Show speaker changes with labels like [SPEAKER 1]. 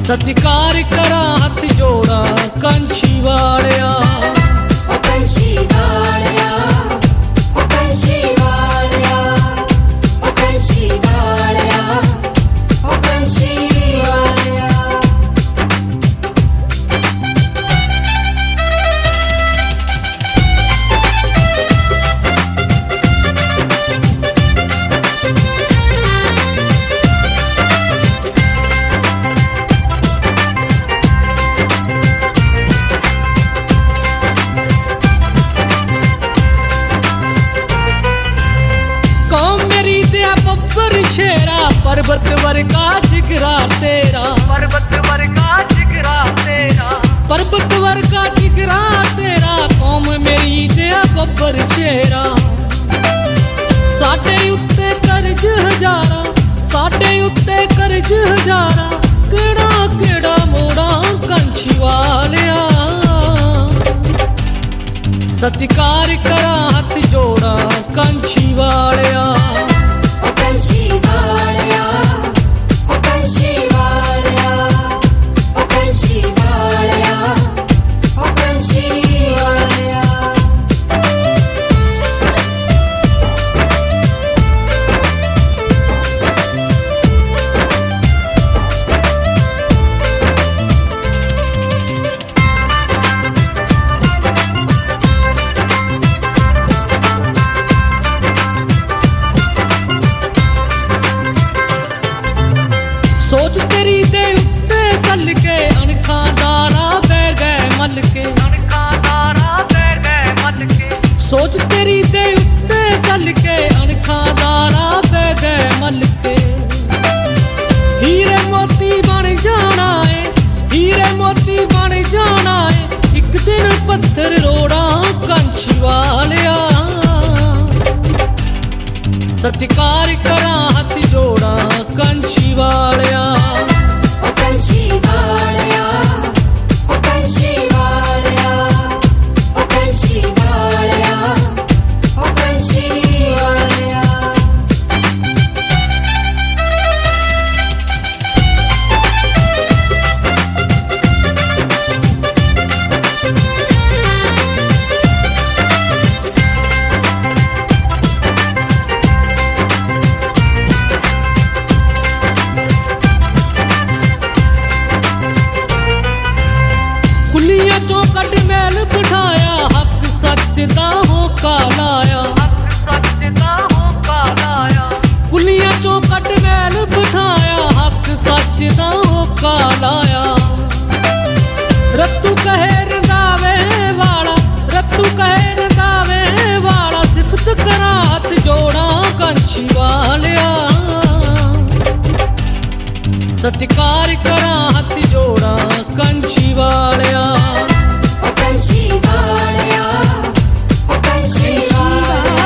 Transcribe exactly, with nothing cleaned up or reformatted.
[SPEAKER 1] सत्कार करा हथ जोड़ा कंछी वालिया,
[SPEAKER 2] ओ कंछी वालिया, ओ कंछी वालिया, ओ कंछी वालिया, ओ कंछी वालिया।
[SPEAKER 1] शेरा पर्वत वर्गा जिगरा तेरा, पर्वत वर्गा जिगरा तेरा, पर्वत वर्गा जिगरा तेरा, कौम मेरी दया बब्बर शेरा। साडे उत्ते करज हजारा, साडे उत्ते करज हजारा, केड़ा केड़ा मोड़ा कंछी वालिया। सत्कार करा हथ जोड़ा कंछी वालिया,
[SPEAKER 2] ओ कंछी वालिया, ओ कंछी वालिया, ओ कंछी वालिया, ओ कंछी वालिया।
[SPEAKER 1] सोच तेरी दे उत्ते कल के अणखा दारा बह गए मल के, अणखा दारा बह गए मल के। सोच तेरी दे उत्ते कल के अणखा दारा बह गए मल के। हीरे मोती बन जाना है, हीरे मोती बन जाना है, एक दिन पत्थर रोड़ा कंछी वालिया। सत्कार करा हथ जोड़ा कंछी वालिया,
[SPEAKER 2] ओ कंछी वालिया, ओ कंछी वालिया, ओ कंछी वालिया, ओ कंछी वालिया।
[SPEAKER 1] चौकट मैल बिठाया हक सच दा होका लाया, हक सच दा होका लाया। कुलियां चौकट मैल बिठाया हक सच दा होका लाया। रत्तू कहे रंधावे वाला, रत्तू कहे रंधावे वाला, सिफत करा हथ जोड़ा कंछी वालिया। सत्कार करा हथ जोड़ा कंछी वालिया,
[SPEAKER 2] ओ कंछी वालिया, ओ कंछी वालिया।